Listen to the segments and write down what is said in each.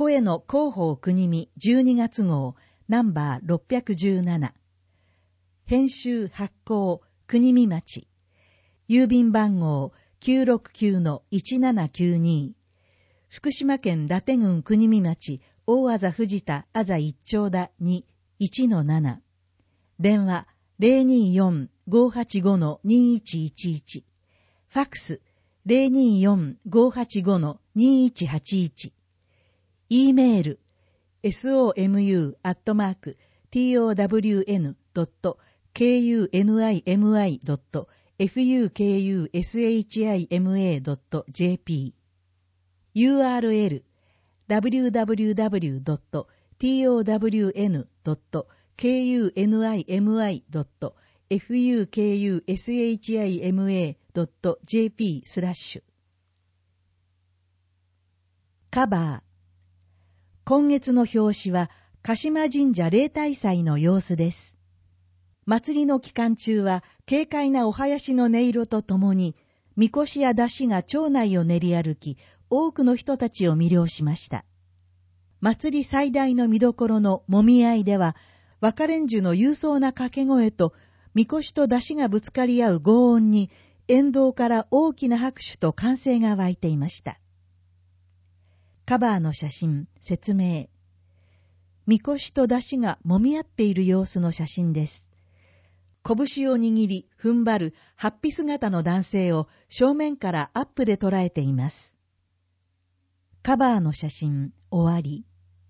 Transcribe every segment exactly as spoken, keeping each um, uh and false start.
声の広報国見じゅうにがつ号ナンバーろっぴゃくじゅうなな。編集発行国見町。郵便番号 きゅうろくきゅうのいちななきゅうに。福島県伊達郡国見町大字藤田あざ一丁田 にいちのなな。電話 ゼロにーよん ごーはちごのにーいちいちいち。ファックス ゼロにーよん ごーはちごのにーいちはちいち。E メール ソム アットマーク トウン ドット ケーユーエヌアイエムアイ ドット ファクシマ ドット ジェーピー ユーアールエル ダブリューダブリューダブリュー ドット トウン ドット ケーユーエヌアイエムアイ ドット ファクシマ ドット ジェーピー スラッシュ。カバー。今月の表紙は鹿島神社例大祭の様子です。祭りの期間中は軽快なお囃子の音色とともに、みこしや山車が町内を練り歩き、多くの人たちを魅了しました。祭り最大の見どころのもみ合いでは、若連中の勇壮な掛け声と、みこしと山車がぶつかり合う轟音に、沿道から大きな拍手と歓声が湧いていました。カバーの写真、説明。みこしと山車が揉み合っている様子の写真です。拳を握り、踏ん張る、法被姿の男性を正面からアップで捉えています。カバーの写真、終わり。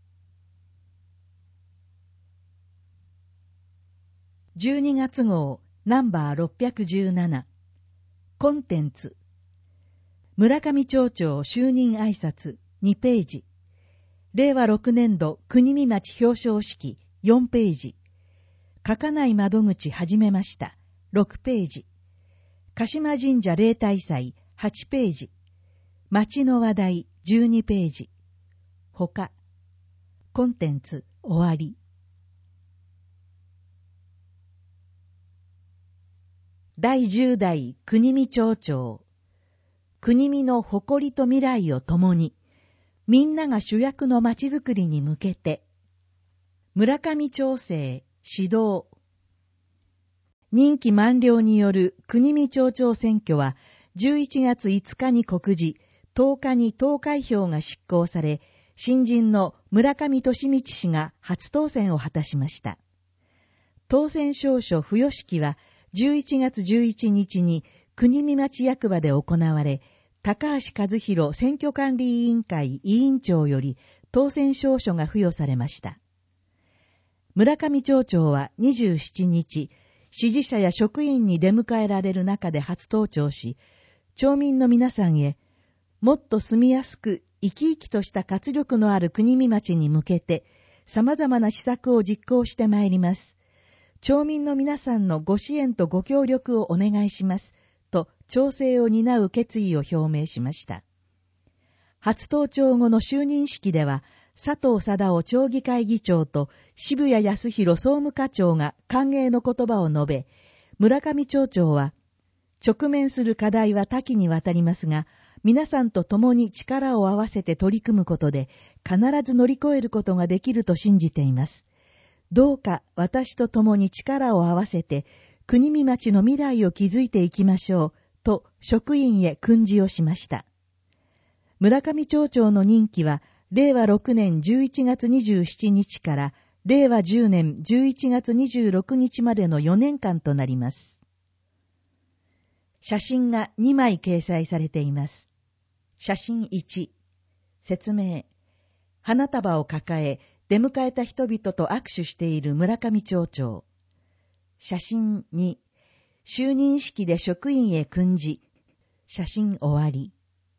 じゅうにがつ号、ナンバーろっぴゃくじゅうなな。コンテンツ。村上町長就任挨拶、にページ。れいわろくねんど国見町表彰式、よんページ。書かない窓口始めました、ろくページ。鹿島神社例大祭、はちページ。町の話題、じゅうにページ。他。コンテンツ、終わり。だいじゅう代国見町長。国見の誇りと未来を共に、みんなが主役の町づくりに向けて、村上町政指導。任期満了による国見町長選挙は、じゅういちがついつかに告示、とおかに投開票が執行され、新人の村上利道氏が初当選を果たしました。当選証書付与式は、じゅういちがつじゅういちにちに国見町役場で行われ、高橋和弘選挙管理委員会委員長より当選証書が付与されました。村上町長はにじゅうしちにち、支持者や職員に出迎えられる中で初登庁し、町民の皆さんへ、もっと住みやすく生き生きとした活力のある国見町に向けて、様々な施策を実行してまいります。町民の皆さんのご支援とご協力をお願いします。と町政を担う決意を表明しました。初登庁後の就任式では、佐藤貞夫町議会議長と渋谷康弘総務課長が歓迎の言葉を述べ、村上町長は、直面する課題は多岐にわたりますが、皆さんと共に力を合わせて取り組むことで、必ず乗り越えることができると信じています。どうか私と共に力を合わせて、国見町の未来を築いていきましょう、と職員へ訓示をしました。村上町長の任期は、れいわろくねんじゅういちがつにじゅうしちにちから、れいわじゅうねんじゅういちがつにじゅうろくにちまでのよねんかんとなります。写真がにまい掲載されています。写真いち。説明。花束を抱え、出迎えた人々と握手している村上町長。写真に、就任式で職員へ訓示。写真終わり。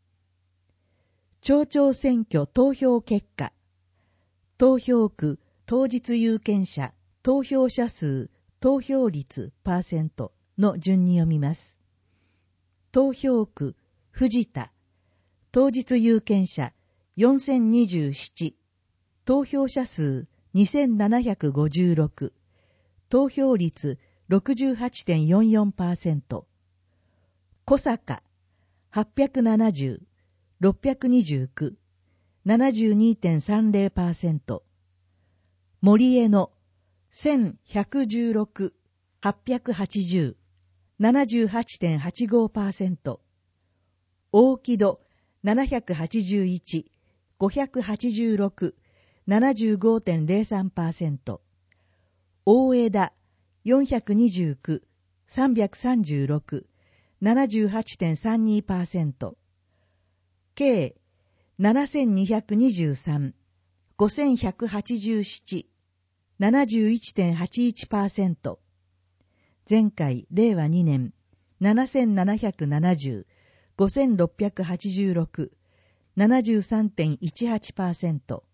町長選挙投票結果。投票区、当日有権者、投票者数、投票率、パーセントの順に読みます。投票区、藤田。当日有権者、よんせんにじゅうなな。投票者数、にせんななひゃくごじゅうろく。投票率、ろくじゅうはちてんよんよんパーセント。小坂、はっぴゃくななじゅう、ろっぴゃくにじゅうきゅう。 ななじゅうにてんさんぜろパーセント、森江のせんひゃくじゅうろく、はっぴゃくはちじゅう、ななじゅうはちてんはちごパーセント、大木戸ななひゃくはちじゅういち、ごひゃくはちじゅうろく、ななじゅうごてんぜろさんパーセント、大枝よんひゃくにじゅうきゅう、さんびゃくさんじゅうろく、ななじゅうはちてんさんにパーセント、計ななせんにひゃくにじゅうさん、ごせんひゃくはちじゅうなな、ななじゅういちてんはちいちパーセント、前回れいわにねんななせんななひゃくななじゅう、ごせんろっぴゃくはちじゅうろく、ななじゅうさんてんいちはちパーセント。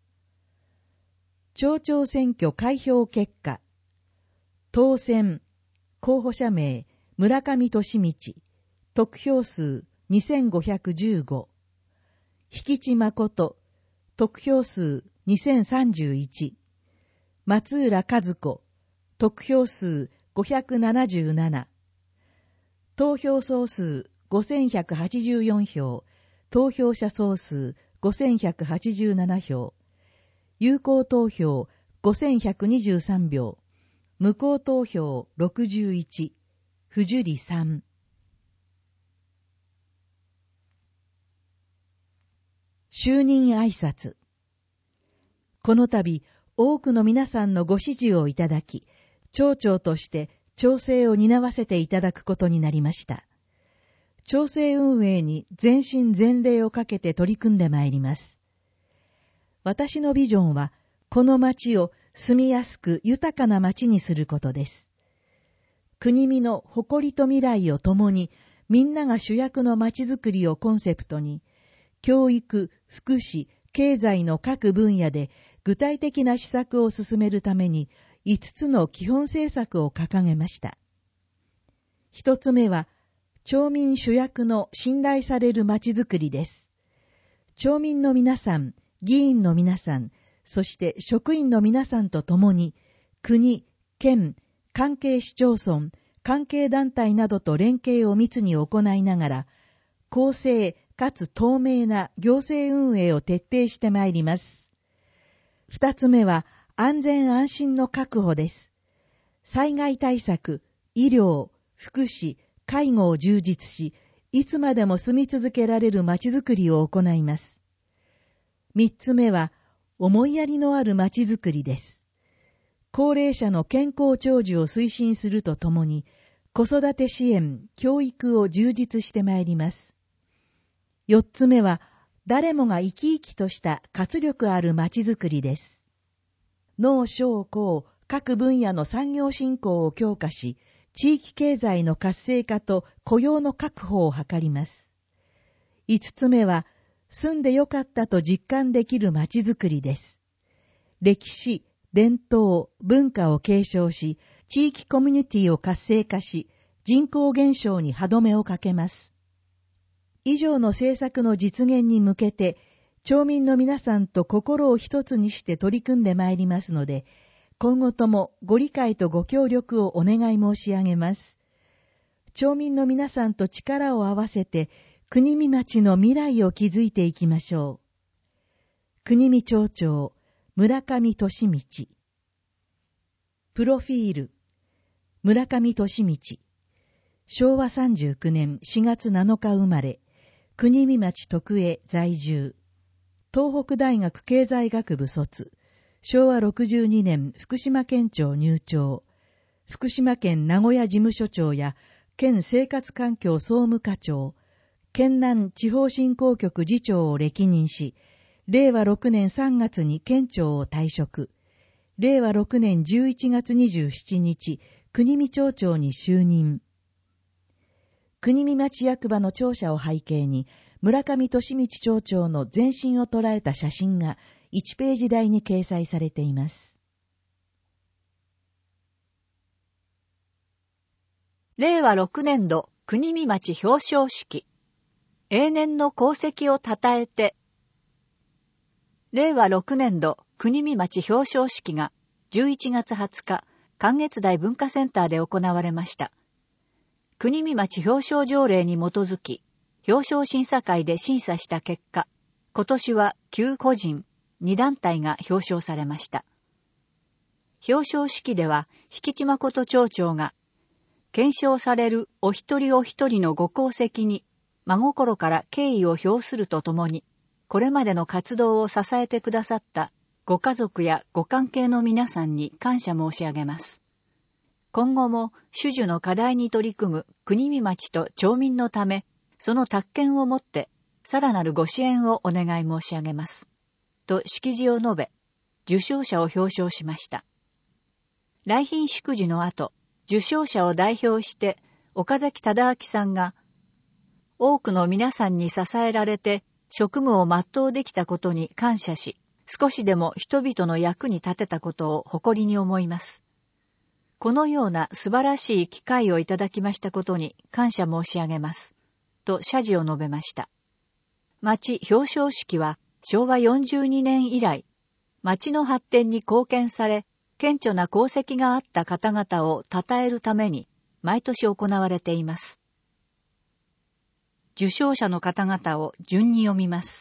町長選挙開票結果、当選候補者名村上利道、得票数にせんごひゃくじゅうご、引地誠、得票数にせんさんじゅういち、松浦和子、得票数ごひゃくななじゅうなな、投票総数ごせんひゃくはちじゅうよん票、投票者総数ごせんひゃくはちじゅうなな票、有効投票ごせんひゃくにじゅうさん票、無効投票ろくじゅういち、不受理さん。就任挨拶。この度、多くの皆さんのご指示をいただき、町長として調整を担わせていただくことになりました。町政運営に全身全霊をかけて取り組んでまいります。私のビジョンは、この町を住みやすく豊かな町にすることです。国見の誇りと未来を共に、みんなが主役の町づくりをコンセプトに、教育、福祉、経済の各分野で具体的な施策を進めるために、いつつの基本政策を掲げました。一つ目は、町民主役の信頼される町づくりです。町民の皆さん、議員の皆さん、そして職員の皆さんと共に、国、県、関係市町村、関係団体などと連携を密に行いながら、公正かつ透明な行政運営を徹底してまいります。二つ目は、安全安心の確保です。災害対策、医療、福祉、介護を充実し、いつまでも住み続けられる町づくりを行います。三つ目は、思いやりのある町づくりです。高齢者の健康長寿を推進するとともに、子育て支援、教育を充実してまいります。四つ目は、誰もが生き生きとした活力ある町づくりです。農商工各分野の産業振興を強化し、地域経済の活性化と雇用の確保を図ります。五つ目は、住んでよかったと実感できる町づくりです。歴史、伝統、文化を継承し、地域コミュニティを活性化し、人口減少に歯止めをかけます。以上の政策の実現に向けて、町民の皆さんと心を一つにして取り組んでまいりますので、今後ともご理解とご協力をお願い申し上げます。町民の皆さんと力を合わせて、国見町の未来を築いていきましょう。国見町長、村上利道。プロフィール。村上利道。しょうわさんじゅうきゅうねんしがつなのか生まれ、国見町徳江在住。東北大学経済学部卒。しょうわろくじゅうにねん福島県庁入庁。福島県名古屋事務所長や県生活環境総務課長、県南地方振興局次長を歴任し、れいわろくねんさんがつに県庁を退職。れいわろくねんじゅういちがつにじゅうしちにち、国見町長に就任。国見町役場の庁舎を背景に、村上利道町長の全身を捉えた写真がいちページ台に掲載されています。 れいわろくねんど国見町表彰式。永年の功績を称えて。れいわろくねんど国見町表彰式がじゅういちがつはつか、関越台文化センターで行われました。国見町表彰条例に基づき、表彰審査会で審査した結果、 今年はきゅう個人、に団体が表彰されました。表彰式では、引地誠町長が、顕彰されるお一人お一人のご功績に、真心から敬意を表するとともに、これまでの活動を支えてくださったご家族やご関係の皆さんに感謝申し上げます。今後も種々の課題に取り組む国見町と町民のため、その達見をもって、さらなるご支援をお願い申し上げます。と式辞を述べ、受賞者を表彰しました。来賓祝辞の後、受賞者を代表して、岡崎忠明さんが、多くの皆さんに支えられて、職務を全うできたことに感謝し、少しでも人々の役に立てたことを誇りに思います。このような素晴らしい機会をいただきましたことに感謝申し上げます。と謝辞を述べました。町表彰式はしょうわよんじゅうにねん以来、町の発展に貢献され、顕著な功績があった方々を称えるために毎年行われています。受賞者の方々を順に読みます。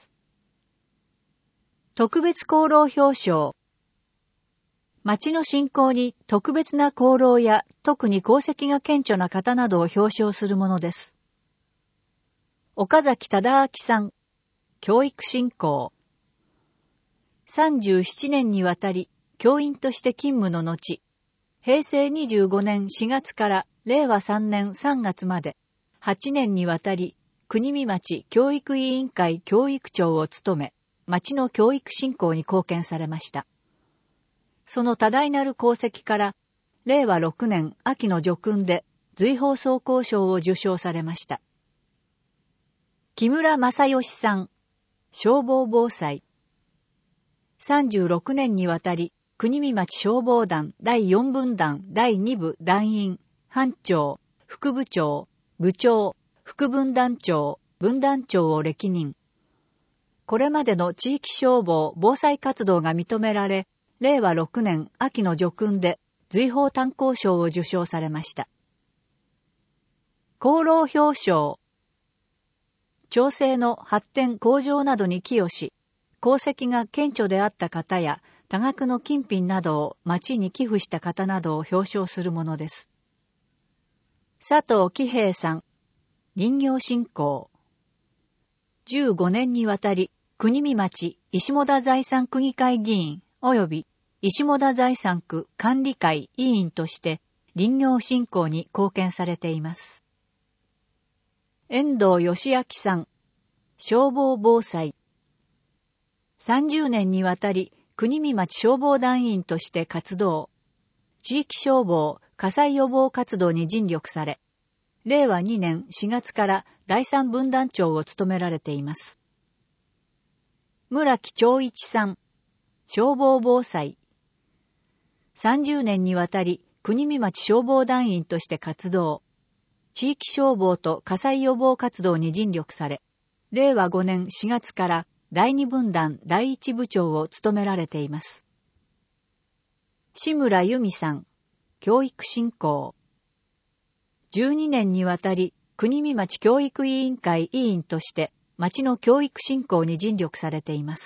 特別功労表彰。町の振興に特別な功労や特に功績が顕著な方などを表彰するものです。岡崎忠明さん、教育振興。さんじゅうななねんにわたり教員として勤務の後、へいせいにじゅうごねんしがつかられいわさんねんさんがつまではちねんにわたり国見町教育委員会教育長を務め、町の教育振興に貢献されました。その多大なる功績から、れいわろくねん秋の叙勲で随宝装甲賞を受賞されました。木村正義さん、消防防災。さんじゅうろくねんにわたり、国見町消防団だいよんぶん団だいに部団員、班長、副部長、部長、副分団長、分団長を歴任。これまでの地域消防・防災活動が認められ、れいわろくねん秋の叙勲で随宝担当賞を受賞されました。功労表彰。町政の発展向上などに寄与し、功績が顕著であった方や多額の金品などを町に寄付した方などを表彰するものです。佐藤喜平さん、林業振興。じゅうごねんにわたり、国見町石母田財産区議会議員及び石母田財産区管理会委員として林業振興に貢献されています。遠藤義明さん、消防防災。さんじゅうねんにわたり国見町消防団員として活動、地域消防、火災予防活動に尽力され、れいわにねんしがつからだいさん分団長を務められています。村木長一さん、消防防災。さんじゅうねんにわたり国見町消防団員として活動、地域消防と火災予防活動に尽力され、れいわごねんしがつからだいに分団だいいち部長を務められています。志村由美さん、教育振興。じゅうにねんにわたり国見町教育委員会委員として町の教育振興に尽力されています。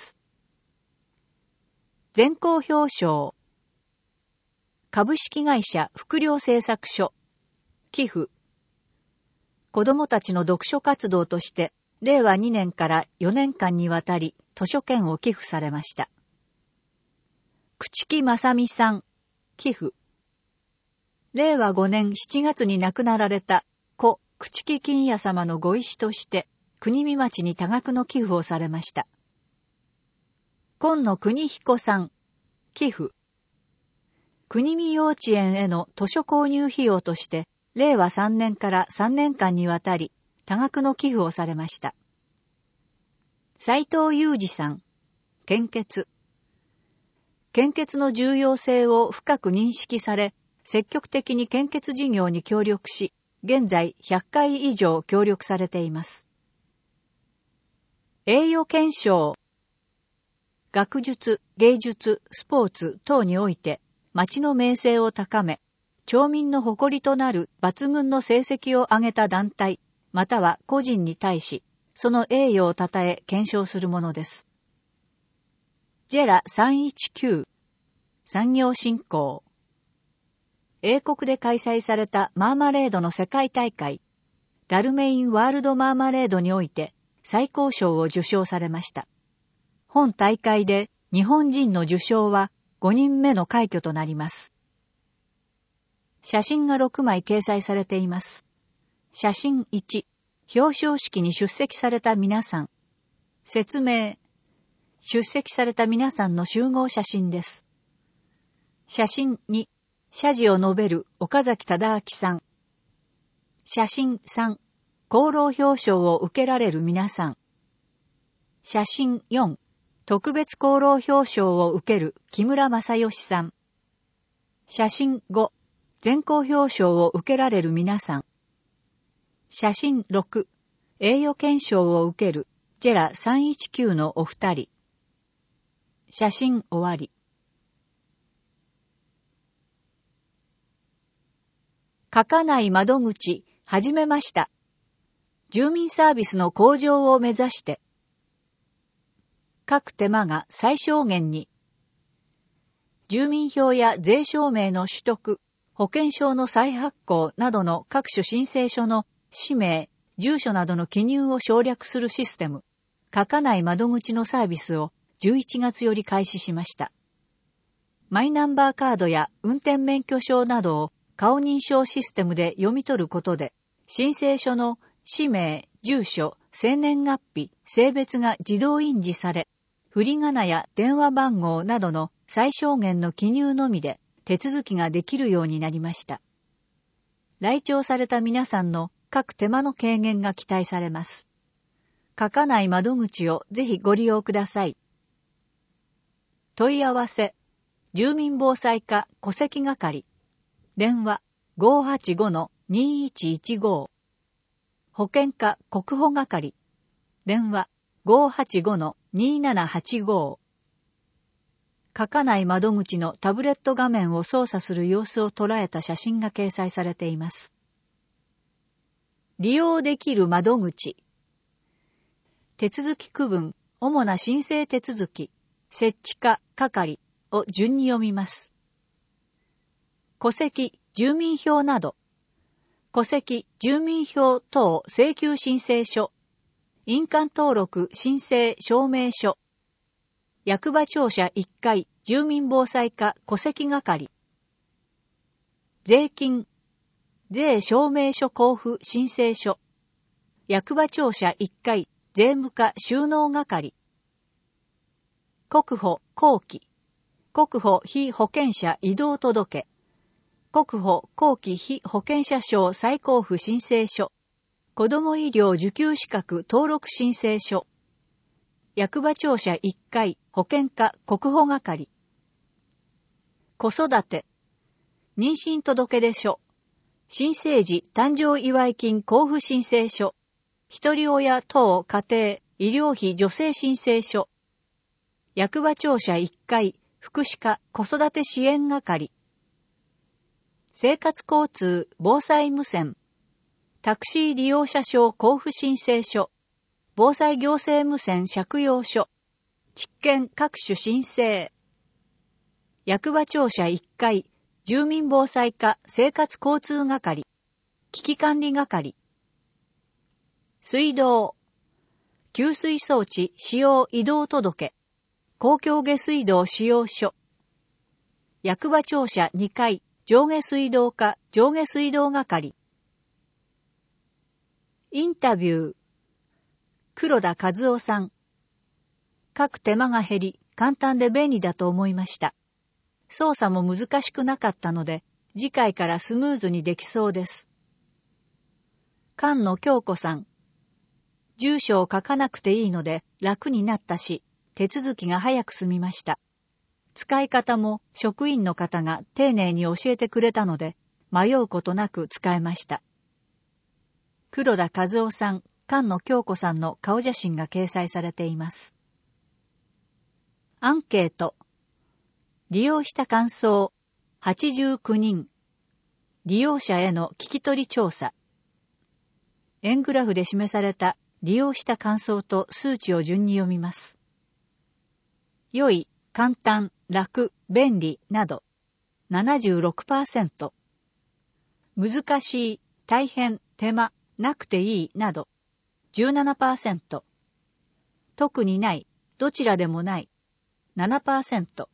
全校表彰。株式会社福良製作所、寄付。子どもたちの読書活動として、れいわにねんからよねんかんにわたり図書券を寄付されました。朽木正美さん、寄付。れいわごねんしちがつに亡くなられた故朽木金也様のご遺志として、国見町に多額の寄付をされました。今野邦彦さん、寄付。国見幼稚園への図書購入費用として、れいわさんねんからさんねんかんにわたり、多額の寄付をされました。斉藤裕二さん、献血。献血の重要性を深く認識され、積極的に献血事業に協力し、現在ひゃっかい以上協力されています。栄誉顕彰。学術、芸術、スポーツ等において、町の名声を高め、町民の誇りとなる抜群の成績を上げた団体、または個人に対し、 その栄誉をたたえ検証するものです。ジェラさんいちきゅう産業振興。英国で開催されたマーマレードの世界大会、ダルメインワールドマーマレードにおいて最高賞を受賞されました。本大会で日本人の受賞はごにんめの快挙となります。写真がろくまい掲載されています。写真いち、表彰式に出席された皆さん。説明。出席された皆さんの集合写真です。写真に、謝辞を述べる岡崎忠明さん。写真さん、功労表彰を受けられる皆さん。写真よん、特別功労表彰を受ける木村正義さん。写真ご、全校表彰を受けられる皆さん。写真ろく、栄誉顕彰を受けるジェラさんいちきゅうのお二人。写真終わり。書かない窓口、始めました。住民サービスの向上を目指して、各手間が最小限に、住民票や税証明の取得、保険証の再発行などの各種申請書の氏名、住所などの記入を省略するシステム、書かない窓口のサービスをじゅういちがつより開始しました。マイナンバーカードや運転免許証などを顔認証システムで読み取ることで、申請書の氏名、住所、生年月日、性別が自動印字され、振り仮名や電話番号などの最小限の記入のみで手続きができるようになりました。来庁された皆さんの各手間の軽減が期待されます。書かない窓口をぜひご利用ください。問い合わせ、住民防災課戸籍係。電話 ごーはちごのにーいちいちご。保健課国保係。電話 ごーはちごのにーななはちご。書かない窓口のタブレット画面を操作する様子を捉えた写真が掲載されています。利用できる窓口。手続き区分、主な申請手続き、設置課係を順に読みます。戸籍、住民票など、戸籍、住民票等請求申請書、印鑑登録申請証明書、役場庁舎いっかい住民防災課戸籍係、税金、税証明書交付申請書、役場庁舎いっかい税務課収納係、国保後期、国保被保険者移動届、国保後期被保険者証再交付申請書、子ども医療受給資格登録申請書、役場庁舎いっかい保険課国保係、子育て、妊娠届出書、新生児誕生祝金交付申請書、一人親等家庭医療費助成申請書、役場庁舎いっかい福祉課子育て支援係、生活交通防災無線、タクシー利用者証交付申請書、防災行政無線借用書、実験各種申請、役場庁舎いっかい住民防災課生活交通係、危機管理係、水道、給水装置使用移動届、公共下水道使用書、役場庁舎にかい上下水道課上下水道係、インタビュー、黒田和夫さん。書く手間が減り、簡単で便利だと思いました。操作も難しくなかったので、次回からスムーズにできそうです。菅野京子さん。住所を書かなくていいので楽になったし、手続きが早く済みました。使い方も職員の方が丁寧に教えてくれたので、迷うことなく使えました。黒田和夫さん、菅野京子さんの顔写真が掲載されています。アンケート。利用した感想、はちじゅうきゅうにん。利用者への聞き取り調査。円グラフで示された利用した感想と数値を順に読みます。良い、簡単、楽、便利など ななじゅうろくパーセント、難しい、大変、手間、なくていいなど じゅうななパーセント、特にない、どちらでもない ななパーセント。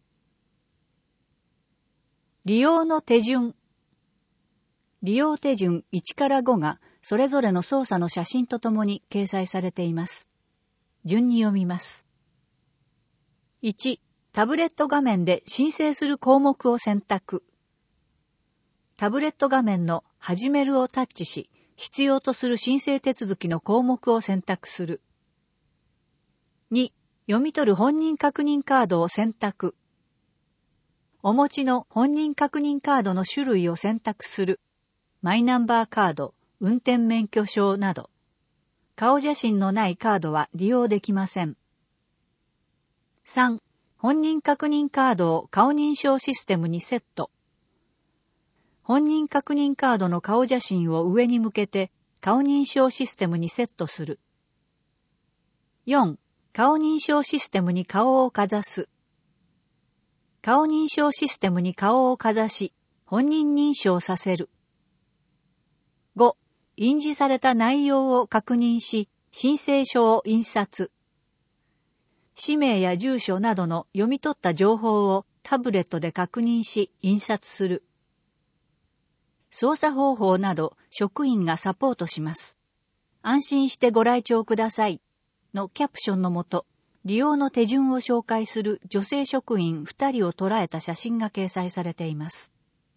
利用の手順。利用手順いちからごがそれぞれの操作の写真とともに掲載されています。順に読みます。いち、タブレット画面で申請する項目を選択。タブレット画面の始めるをタッチし、必要とする申請手続きの項目を選択する。に、読み取る本人確認カードを選択。お持ちの本人確認カードの種類を選択する。マイナンバーカード、運転免許証など。顔写真のないカードは利用できません。さん、本人確認カードを顔認証システムにセット。本人確認カードの顔写真を上に向けて顔認証システムにセットする。よん、顔認証システムに顔をかざす。顔認証システムに顔をかざし、本人認証させる。ご、印字された内容を確認し、申請書を印刷。氏名や住所などの読み取った情報をタブレットで確認し、印刷する。操作方法など職員がサポートします。安心してご来庁くださいのキャプションのもと、利用の手順を紹介する女性職員ふたりを捉えた写真が掲載されています。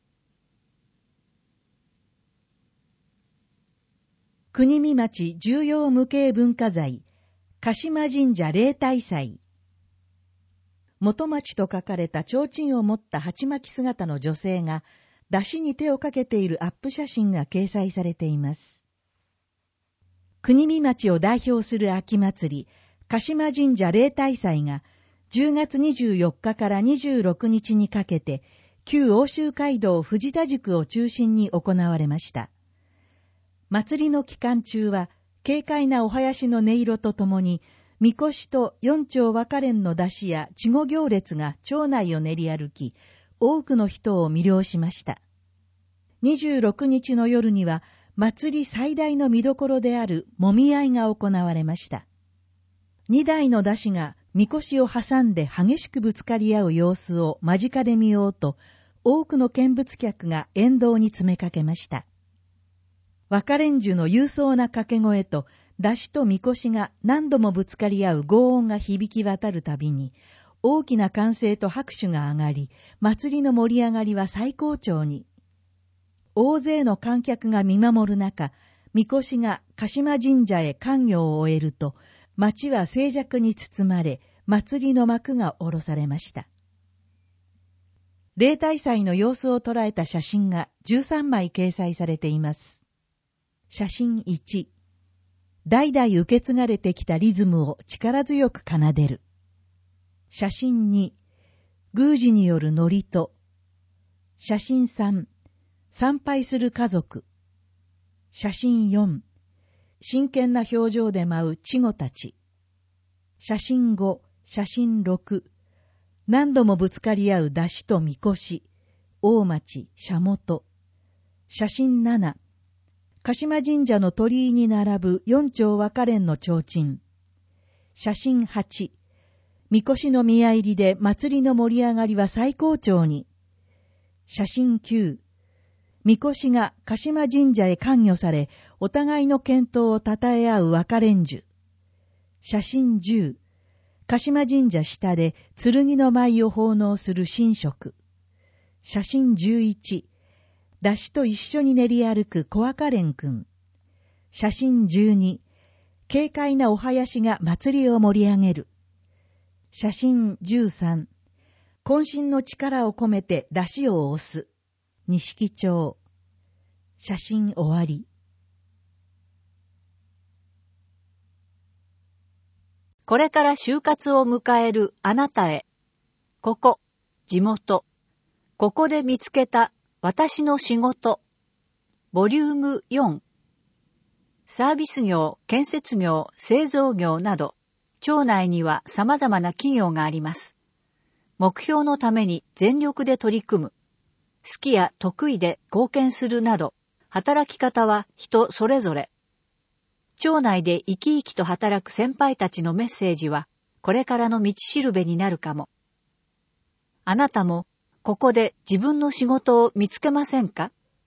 国見町重要無形文化財、鹿島神社例大祭。元町と書かれた提灯を持った鉢巻き姿の女性が、出汁に手をかけているアップ写真が掲載されています。国見町を代表する秋祭り、鹿島神社例大祭がじゅうがつにじゅうよっかからにじゅうろくにちにかけて旧奥州街道藤田宿を中心に行われました。祭りの期間中は軽快なお囃子の音色とともにみこしと四丁和歌連の出汁や稚児行列が町内を練り歩き、多くの人を魅了しました。にじゅうろくにちの夜には祭り最大の見どころであるもみ合いが行われました。二台の出汁がみこしを挟んで激しくぶつかり合う様子を間近で見ようと、多くの見物客が沿道に詰めかけました。和歌連樹の勇壮な掛け声と、出汁とみこしが何度もぶつかり合う轟音が響き渡るたびに、大きな歓声と拍手が上がり、祭りの盛り上がりは最高潮に。大勢の観客が見守る中、みこしが鹿島神社へ観行を終えると、町は静寂に包まれ、祭りの幕が下ろされました。例大祭の様子を捉えた写真がじゅうさんまい掲載されています。写真いち、代々受け継がれてきたリズムを力強く奏でる。写真に、宮司による祝詞。写真さん、参拝する家族。写真よん、真剣な表情で舞う稚児たち。写真ご、写真ろく、何度もぶつかり合う出汁とみこし、大町、社元。写真なな、鹿島神社の鳥居に並ぶ四丁和歌連の提灯。写真はち、みこしの宮入りで祭りの盛り上がりは最高潮に。写真きゅう、みこしが鹿島神社へ観御され、お互いの健闘を称え合う和歌連樹。写真じゅう、鹿島神社下で剣の舞を奉納する神職。写真じゅういち、出汁と一緒に練り歩く小和歌連くん。写真じゅうに、軽快なお囃子が祭りを盛り上げる。写真じゅうさん、渾身の力を込めて出汁を押す。錦町。写真終わり。 これから就活を迎えるあなたへ。ここ、地元。ここで見つけた私の仕事。ボリュームよん。 サービス業、建設業、製造業など、町内には様々な企業があります。目標のために全力で取り組む、好きや得意で貢献するなど、働き方は人それぞれ。町内で生き生きと働く先輩たちのメッセージは、これからの道しるべになるかも。あなたも、ここで自分の仕事を見つけませんか？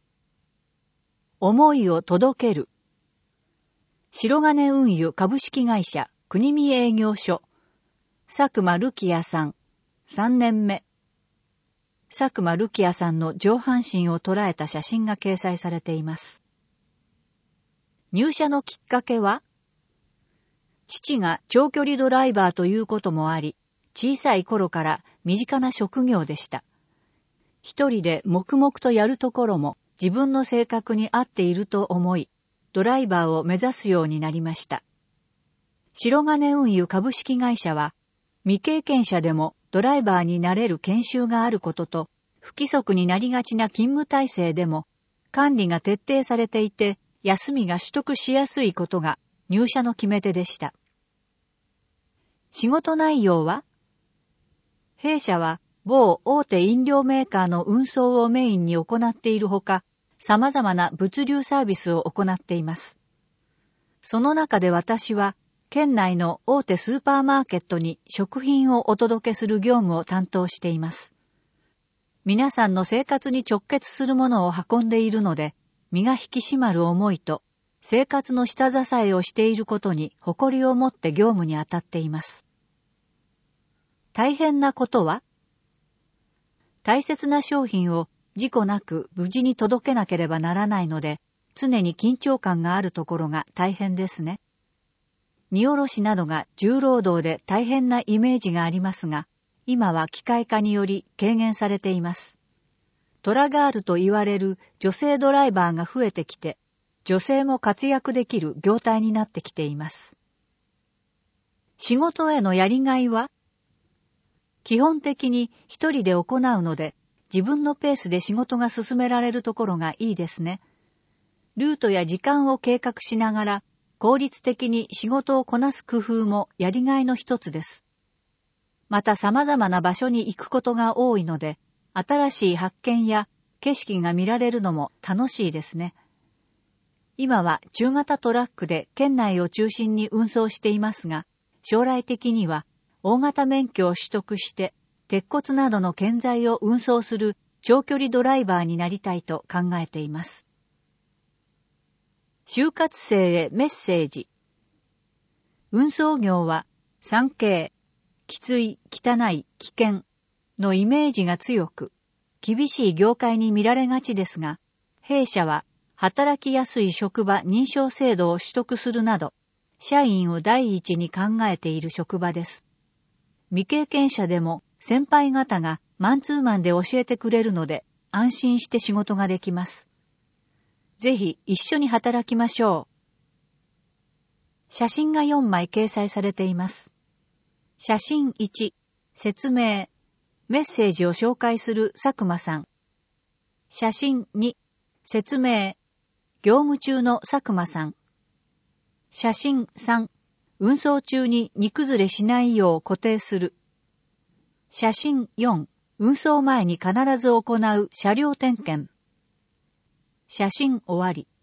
思いを届ける。白金運輸株式会社国見営業所、佐久間るきやさん、さんねんめ。佐久間るきやさんの上半身を捉えた写真が掲載されています。入社のきっかけは、父が長距離ドライバーということもあり、小さい頃から身近な職業でした。一人で黙々とやるところも自分の性格に合っていると思い、ドライバーを目指すようになりました。白金運輸株式会社は、未経験者でもドライバーになれる研修があることと、不規則になりがちな勤務体制でも、管理が徹底されていて、休みが取得しやすいことが入社の決め手でした。仕事内容は、弊社は某大手飲料メーカーの運送をメインに行っているほか、様々な物流サービスを行っています。その中で私は、県内の大手スーパーマーケットに食品をお届けする業務を担当しています。皆さんの生活に直結するものを運んでいるので、身が引き締まる思いと、生活の下支えをしていることに誇りを持って業務に当たっています。大変なことは？大切な商品を事故なく無事に届けなければならないので、常に緊張感があるところが大変ですね。荷下ろしなどが重労働で大変なイメージがありますが、今は機械化により軽減されています。トラガールと言われる女性ドライバーが増えてきて、女性も活躍できる業態になってきています。仕事へのやりがいは？基本的に一人で行うので、自分のペースで仕事が進められるところがいいですね。ルートや時間を計画しながら、効率的に仕事をこなす工夫もやりがいの一つです。また様々な場所に行くことが多いので、新しい発見や景色が見られるのも楽しいですね。今は中型トラックで県内を中心に運送していますが、将来的には大型免許を取得して鉄骨などの建材を運送する長距離ドライバーになりたいと考えています。就活生へメッセージ。運送業は産経、きつい、汚い、危険のイメージが強く、厳しい業界に見られがちですが、弊社は働きやすい職場認証制度を取得するなど、社員を第一に考えている職場です。未経験者でも先輩方がマンツーマンで教えてくれるので、安心して仕事ができます。ぜひ一緒に働きましょう。写真がよんまい掲載されています。写真いち、説明、メッセージを紹介する佐久間さん。写真に、説明、業務中の佐久間さん。写真さん、運送中に荷崩れしないよう固定する。写真よん、運送前に必ず行う車両点検。写真終わり。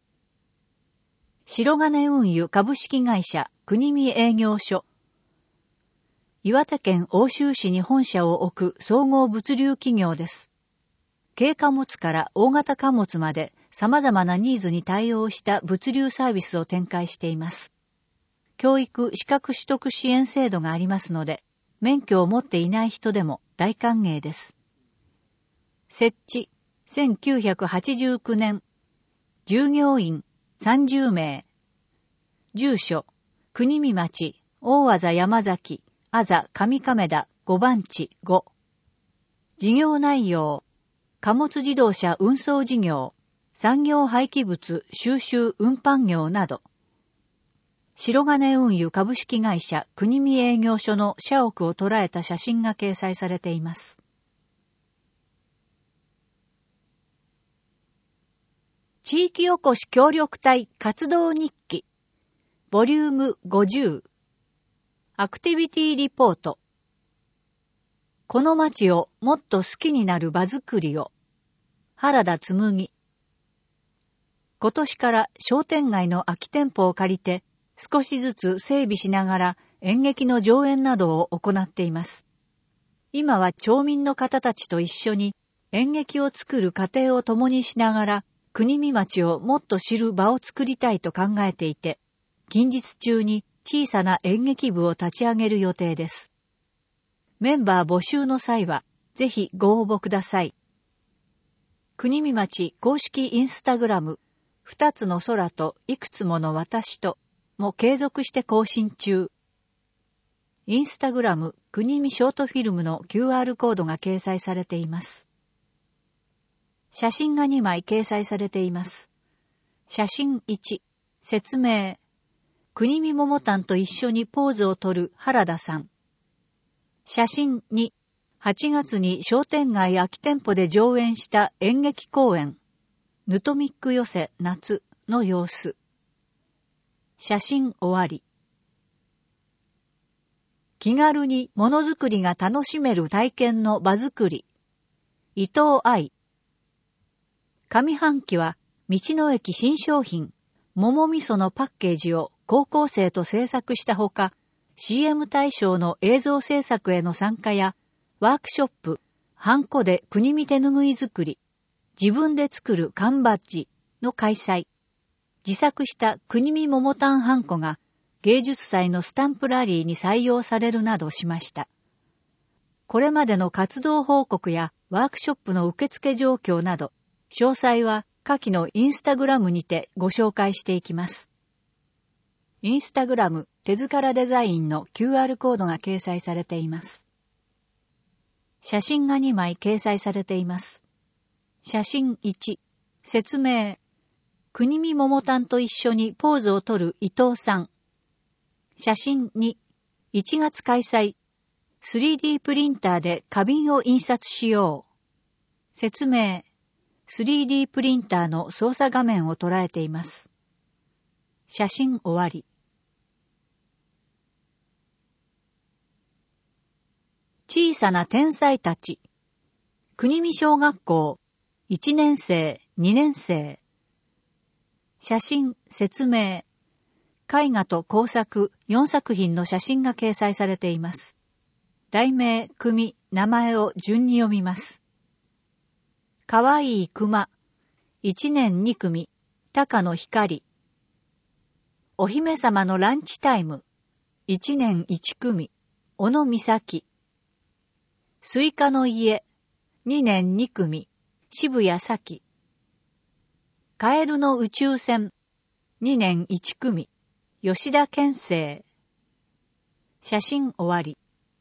白金運輸株式会社国見営業所。岩手県奥州市に本社を置く総合物流企業です。軽貨物から大型貨物まで様々なニーズに対応した物流サービスを展開しています。教育資格取得支援制度がありますので、免許を持っていない人でも大歓迎です。設置、せんきゅうひゃくはちじゅうきゅうねん。従業員さんじゅうめい。住所、国見町、大字山崎、あざ上亀田ごばんちご。事業内容、貨物自動車運送事業、産業廃棄物収集運搬業など。白金運輸株式会社国見営業所の社屋を捉えた写真が掲載されています。 地域おこし協力隊活動日記ボリュームごじゅうアクティビティリポート。この町をもっと好きになる場づくりを。原田紬。今年から商店街の空き店舗を借りて少しずつ整備しながら演劇の上演などを行っています。今は町民の方たちと一緒に演劇を作る過程を共にしながら国見町をもっと知る場を作りたいと考えていて、近日中に小さな演劇部を立ち上げる予定です。メンバー募集の際はぜひご応募ください。国見町公式インスタグラム二つの空といくつもの私とも継続して更新中。インスタグラム国見ショートフィルムの キューアール コードが掲載されています。写真がにまい掲載されています。写真いち、説明。国見桃丹と一緒にポーズをとる原田さん。写真に、はちがつに商店街空き店舗で上演した演劇公演、ヌトミック寄せ夏の様子。写真終わり。気軽にものづくりが楽しめる体験の場づくり。伊藤愛。上半期は道の駅新商品、桃味噌のパッケージを高校生と制作したほか、シーエム 大賞の映像制作への参加や、ワークショップ、ハンコで国見手ぬぐい作り、自分で作る缶バッジの開催、自作した国見桃丹ハンコが芸術祭のスタンプラリーに採用されるなどしました。これまでの活動報告やワークショップの受付状況など、詳細は下記のインスタグラムにてご紹介していきます。インスタグラム手塚デザインの キューアール コードが掲載されています。写真がにまい掲載されています。写真いち、説明。国見桃丹と一緒にポーズをとる伊藤さん。写真に、いちがつ開催。スリーディー プリンターで花瓶を印刷しよう。説明。スリーディー プリンターの操作画面を捉えています。写真終わり。小さな天才たち。国見小学校いちねんせい、にねんせい。写真、説明。絵画と工作よんさく品の写真が掲載されています。題名、組、名前を順に読みます。かわいい熊、いちねんにくみ、高野光。お姫様のランチタイム、いちねんいちくみ、小野美咲。スイカの家、にねんにくみ、渋谷咲。カエルの宇宙船、にねんいちくみ、吉田健生。写真終わり。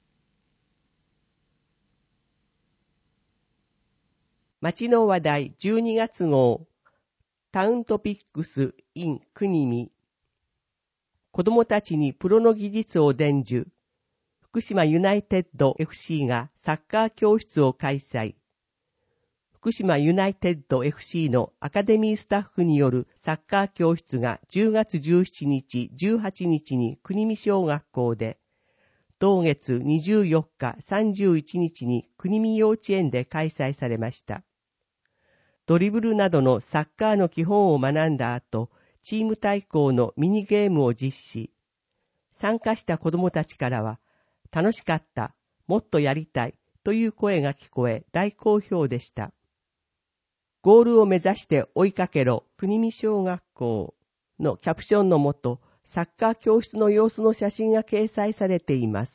町の話題じゅうにがつ号タウントピックス in 国見。子どもたちにプロの技術を伝授。福島ユナイテッド エフシー がサッカー教室を開催。福島ユナイテッド エフシー のアカデミースタッフによるサッカー教室がじゅうがつじゅうしちにち、じゅうはちにちに国見小学校で、同月にじゅうよっか、さんじゅういちにちに国見幼稚園で開催されました。ドリブルなどのサッカーの基本を学んだ後、チーム対抗のミニゲームを実施。参加した子どもたちからは、楽しかった、もっとやりたいという声が聞こえ大好評でした。ゴールを目指して追いかけろ国見小学校のキャプションのもと、サッカー教室の様子の写真が掲載されています。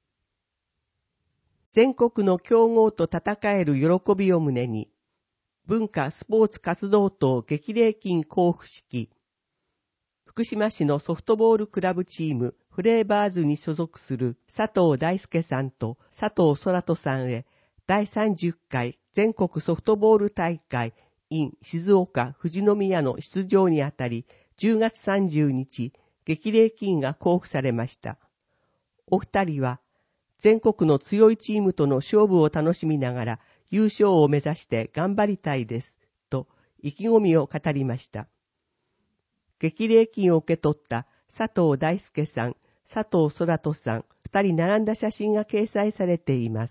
全国の強豪と戦える喜びを胸に、文化スポーツ活動等激励金交付式。福島市のソフトボールクラブチームフレーバーズに所属する佐藤大輔さんと佐藤空人さんへだいさんじゅっかい全国ソフトボール大会 in 静岡富士宮の出場にあたりじゅうがつさんじゅうにち激励金が交付されました。お二人は全国の強いチームとの勝負を楽しみながら優勝を目指して頑張りたいですと意気込みを語りました。激励金を受け取った佐藤大輔さん、佐藤空人さん、二人並んだ写真が掲載されています。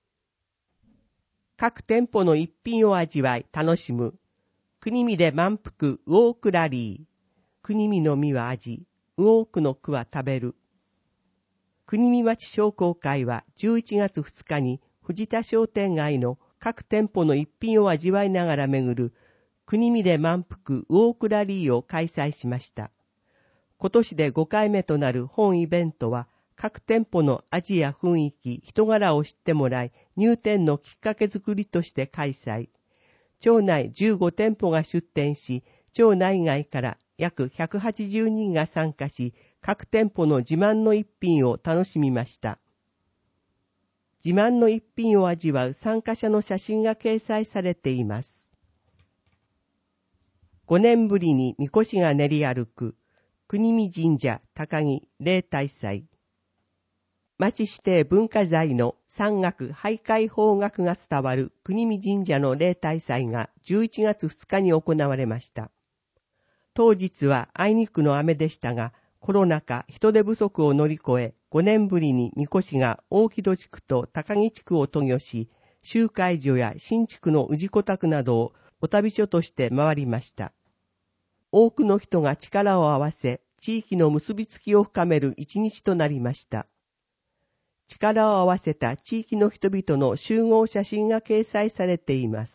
各店舗の一品を味わい楽しむ。国見で満腹ウォークラリー。国見の実は味、ウォークの句は食べる。国見町商工会はじゅういちがつふつかに藤田商店街の各店舗の一品を味わいながら巡る国見で満腹ウォークラリーを開催しました。今年でごかいめとなる本イベントは各店舗の味や雰囲気、人柄を知ってもらい入店のきっかけ作りとして開催。町内じゅうご店舗が出店し、町内外から約ひゃくはちじゅうにんが参加し、各店舗の自慢の一品を楽しみました。自慢の一品を味わう参加者の写真が掲載されています。ごねんぶりにみこしが練り歩く、国見神社高木例大祭。町指定文化財の山岳徘徊方角が伝わる国見神社の例大祭がじゅういちがつふつかに行われました。当日はあいにくの雨でしたが、コロナ禍人手不足を乗り越え、ごねんぶりにみこしが大木戸地区と高木地区を渡御し、集会所や新地区の氏子宅などをお旅所として回りました。多くの人が力を合わせ、地域の結びつきを深める一日となりました。力を合わせた地域の人々の集合写真が掲載されています。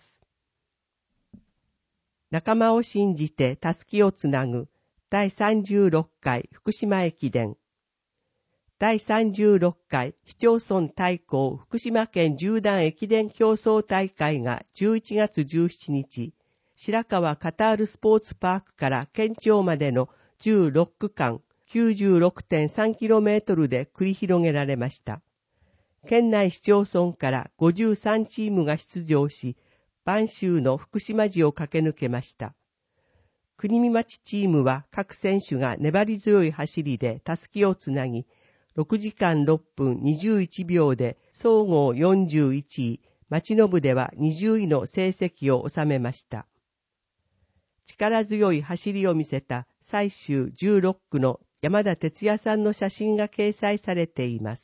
仲間を信じてたすきをつなぐだいさんじゅうろっかい福島駅伝。だいさんじゅうろっかい市町村対抗福島県縦断駅伝競争大会がじゅういちがつじゅうしちにち、白川カタールスポーツパークから県庁までのじゅうろっくかん きゅうじゅうろくてんさんキロメートル で繰り広げられました。県内市町村からごじゅうさんチームが出場し、播州の福島路を駆け抜けました。国見町チームは各選手が粘り強い走りでたすきをつなぎ、ろくじかんろっぷんにじゅういちびょうで総合よんじゅういちい、町の部ではにじゅういの成績を収めました。力強い走りを見せた最終じゅうろっくの山田哲也さんの写真が掲載されています。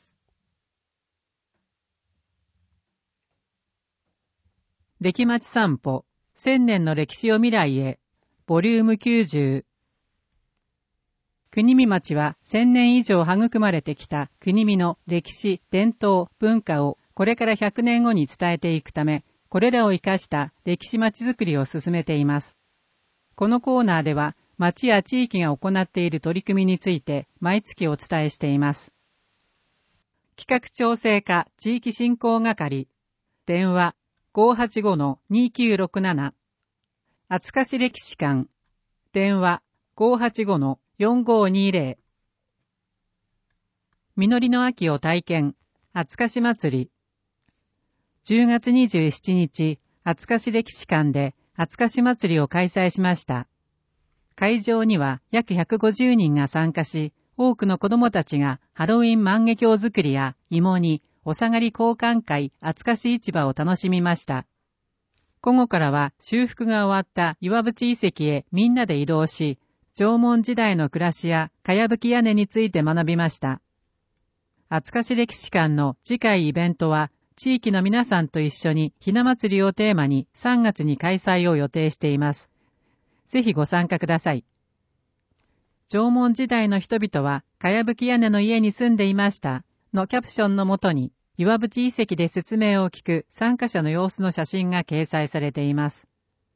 歴町散歩、千年の歴史を未来へ、ボリュームきゅうじゅう。国見町は千年以上育まれてきた国見の歴史、伝統、文化をこれからひゃくねんごに伝えていくため、これらを生かした歴史町づくりを進めています。このコーナーでは、町や地域が行っている取り組みについて毎月お伝えしています。企画調整課地域振興係、電話 ごーはちごのにきゅうろくなな、厚かし歴史館、電話 ごーはちごのよんごーにーぜろ、実りの秋を体験、厚かし祭り。じゅうがつにじゅうしちにち、厚かし歴史館で厚かし祭りを開催しました。会場には約ひゃくごじゅうにんが参加し、多くの子どもたちがハロウィン万華鏡作りや芋煮、お下がり交換会、厚かし市場を楽しみました。午後からは修復が終わった岩淵遺跡へみんなで移動し、縄文時代の暮らしやかやぶき屋根について学びました。厚かし歴史館の次回イベントは、地域の皆さんと一緒にひな祭りをテーマにさんがつに開催を予定しています。ぜひご参加ください。縄文時代の人々はかやぶき屋根の家に住んでいましたのキャプションのもとに岩淵遺跡で説明を聞く参加者の様子の写真が掲載されています。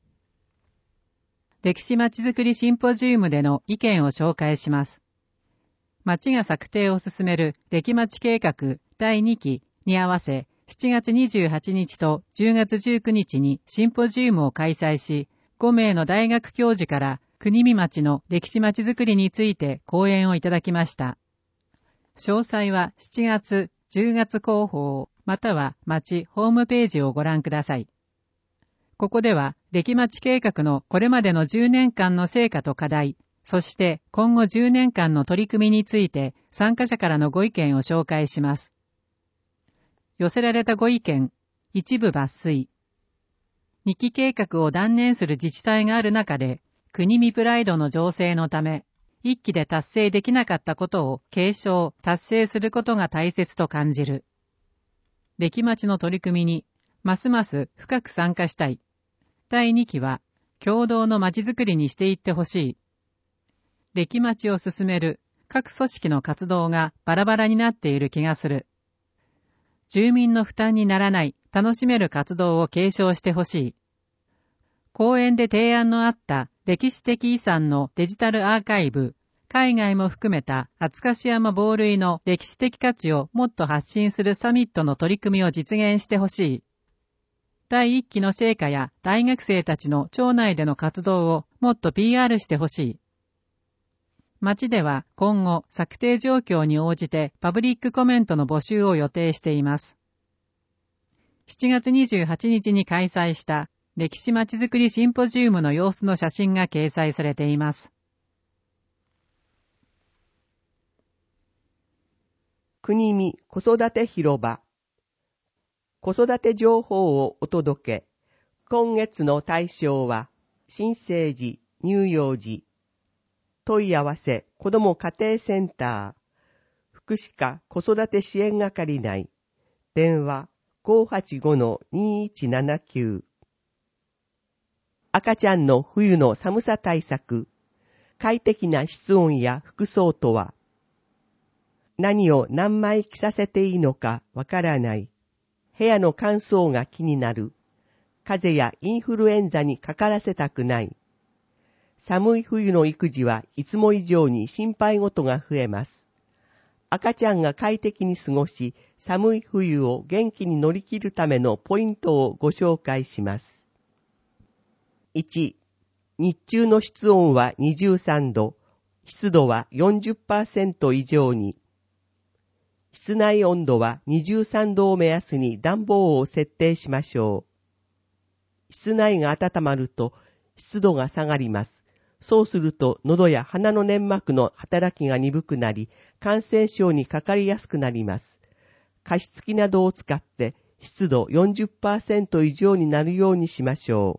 歴史まちづくりシンポジウムでの意見を紹介します。町が策定を進める歴町計画だいにきに合わせしちがつにじゅうはちにちとじゅうがつじゅうくにちにシンポジウムを開催し、ごめいの大学教授から国見町の歴史まちづくりについて講演をいただきました。詳細はしちがつ、じゅうがつ広報または町ホームページをご覧ください。ここでは歴町計画のこれまでのじゅうねんかんの成果と課題、そして今後じゅうねんかんの取り組みについて参加者からのご意見を紹介します。寄せられたご意見、一部抜粋。 にき計画を断念する自治体がある中で、国見プライドの醸成のため、いっきで達成できなかったことを継承、達成することが大切と感じる。歴町の取り組みに、ますます深く参加したい。だいにきは、共同の町づくりにしていってほしい。歴町を進める各組織の活動がバラバラになっている気がする。住民の負担にならない楽しめる活動を継承してほしい。講演で提案のあった歴史的遺産のデジタルアーカイブ、海外も含めた厚樫山防塁の歴史的価値をもっと発信するサミットの取り組みを実現してほしい。だいいっきの成果や大学生たちの町内での活動をもっと ピーアール してほしい。町では今後策定状況に応じてパブリックコメントの募集を予定しています。しちがつにじゅうはちにちに開催した歴史まちづくりシンポジウムの様子の写真が掲載されています。 国見子育て広場。子育て情報をお届け。今月の対象は、新生児、乳幼児。問い合わせ、子ども家庭センター。福祉課子育て支援係内。電話 ごーはちごのにーいちななきゅう。赤ちゃんの冬の寒さ対策。快適な室温や服装とは。何を何枚着させていいのかわからない。部屋の乾燥が気になる。風邪やインフルエンザにかからせたくない。寒い冬の育児はいつも以上に心配事が増えます。赤ちゃんが快適に過ごし、寒い冬を元気に乗り切るためのポイントをご紹介します。いち、日中の室温はにじゅうさんど、湿度は よんじゅっパーセント 以上に。室内温度はにじゅうさんどを目安に暖房を設定しましょう。室内が温まると湿度が下がります。そうすると喉や鼻の粘膜の働きが鈍くなり、感染症にかかりやすくなります。加湿器などを使って湿度 よんじゅっパーセント 以上になるようにしましょ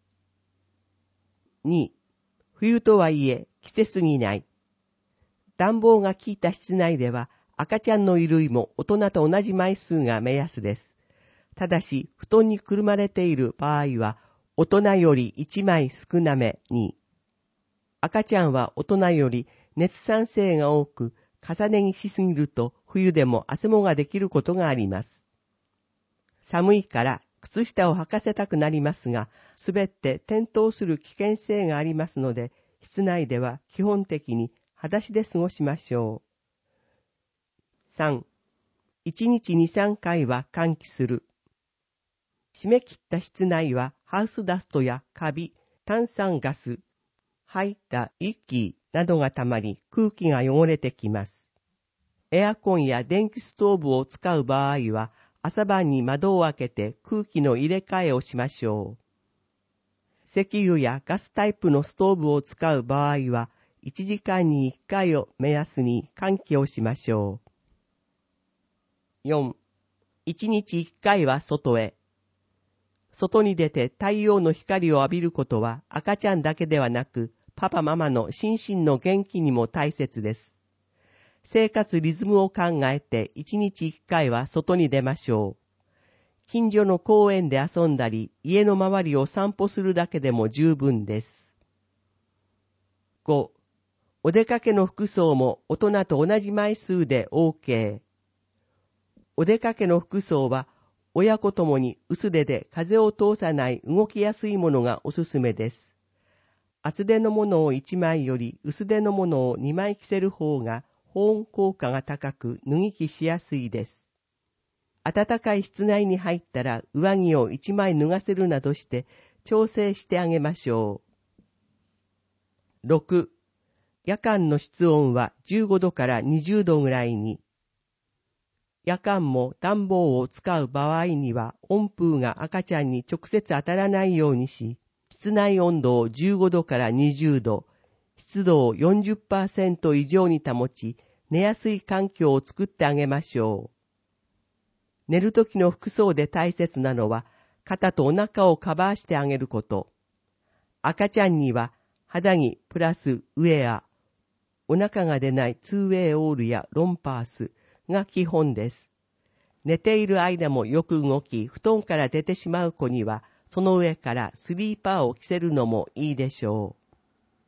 う。に、冬とはいえ着せすぎない。暖房が効いた室内では赤ちゃんの衣類も大人と同じ枚数が目安です。ただし、布団にくるまれている場合は、大人よりいちまい少なめに。赤ちゃんは大人より熱産生が多く、重ね着しすぎると冬でも汗もができることがあります。寒いから靴下を履かせたくなりますが、滑って転倒する危険性がありますので、室内では基本的に裸足で過ごしましょう。さん、いちにちに、さんかいは換気する。締め切った室内はハウスダストやカビ、炭酸ガス、吐いた息などがたまり空気が汚れてきます。エアコンや電気ストーブを使う場合は朝晩に窓を開けて空気の入れ替えをしましょう。石油やガスタイプのストーブを使う場合はいちじかんにいっかいを目安に換気をしましょう。よん、いちにちいっかいは外へ。外に出て太陽の光を浴びることは赤ちゃんだけではなく、パパママの心身の元気にも大切です。生活リズムを考えていちにちいっかいは外に出ましょう。近所の公園で遊んだり、家の周りを散歩するだけでも十分です。ご、お出かけの服装も大人と同じ枚数で オーケー。お出かけの服装は親子ともに薄手で風を通さない動きやすいものがおすすめです。厚手のものをいちまいより薄手のものをにまい着せる方が保温効果が高く脱ぎ着しやすいです。暖かい室内に入ったら上着をいちまい脱がせるなどして調整してあげましょう。ろく、夜間の室温はじゅうごどからにじゅうどぐらいに。夜間も暖房を使う場合には温風が赤ちゃんに直接当たらないようにし、室内温度をじゅうごどからにじゅうど、湿度を よんじゅっパーセント 以上に保ち、寝やすい環境を作ってあげましょう。寝るときの服装で大切なのは、 肩とお腹をカバーしてあげること。赤ちゃんには肌着プラスウェア、お腹が出ないツーウェイオールやロンパースが基本です。寝ている間もよく動き、布団から出てしまう子には、その上からスリーパーを着せるのもいいでしょう。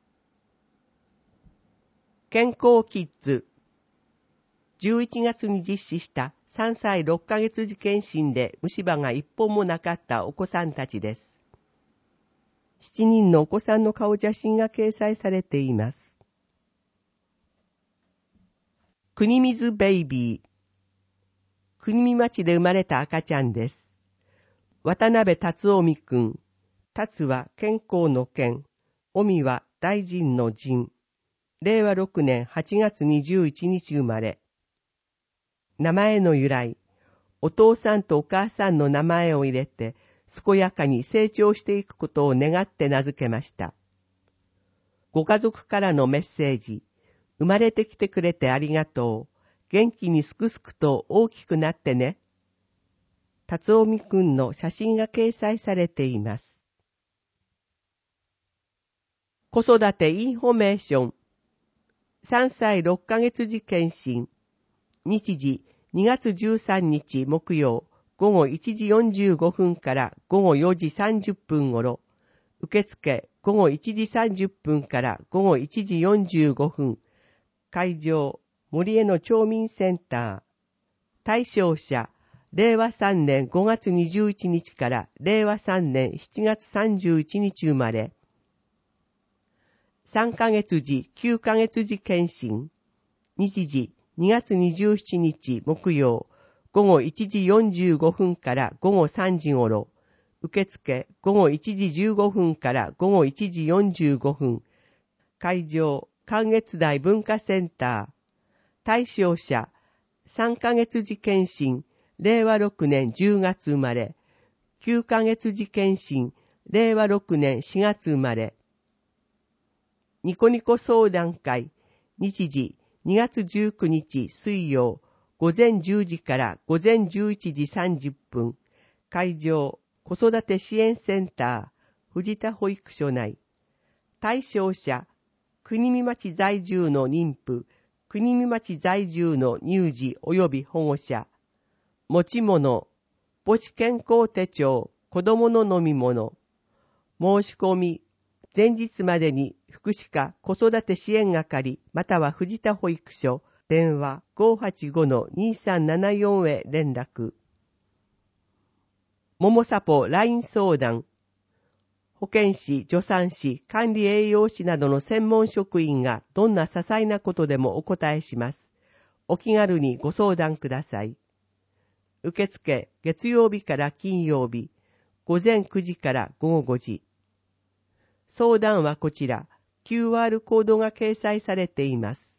健康キッズ。じゅういちがつに実施したさんさいろっかげつ時検診で虫歯が一本もなかったお子さんたちです。しちにんのお子さんの顔写真が掲載されています。国水ベイビー。国見町で生まれた赤ちゃんです。渡辺達臣くん。達は健康の健。臣みは大臣の臣。れいわろくねんはちがつにじゅういちにち生まれ。名前の由来。お父さんとお母さんの名前を入れて、健やかに成長していくことを願って名付けました。ご家族からのメッセージ。生まれてきてくれてありがとう。元気にすくすくと大きくなってね。達臣くんの写真が掲載されています。子育てインフォメーション。さんさいろっかげつ時検診。日時にがつじゅうさんにち木曜ごごいちじよんじゅうごふんからごごよじさんじゅっぷんごろ。受付ごごいちじさんじゅっぷんからごごいちじよんじゅうごふん。会場森江の町民センター。対象者れいわさんねんごがつにじゅういちにちかられいわさんねんしちがつさんじゅういちにち生まれ。さんかげつ時きゅうかげつ時検診。日時にがつにじゅうしちにち木曜ごごいちじよんじゅうごふんからごごさんじごろ。受付ごごいちじじゅうごふんからごごいちじよんじゅうごふん。会場関越台文化センター。対象者さんかげつ時検診れいわろくねんじゅうがつ生まれ。きゅうかげつ時検診れいわろくねんしがつ生まれ。ニコニコ相談会。日時にがつじゅうくにち水曜ごぜんじゅうじからごぜんじゅういちじさんじゅっぷん。会場子育て支援センター藤田保育所内。対象者国見町在住の妊婦、国見町在住の乳児及び保護者。持ち物母子健康手帳子どもの飲み物。申し込み前日までに福祉課子育て支援係または藤田保育所電話 ごーはちごのにさんななよん へ連絡。ももさぽ ライン 相談。保健師、助産師、管理栄養士などの専門職員がどんな些細なことでもお答えします。お気軽にご相談ください。受付月曜日から金曜日、ごぜんくじからごごごじ。相談はこちら、キューアール コードが掲載されています。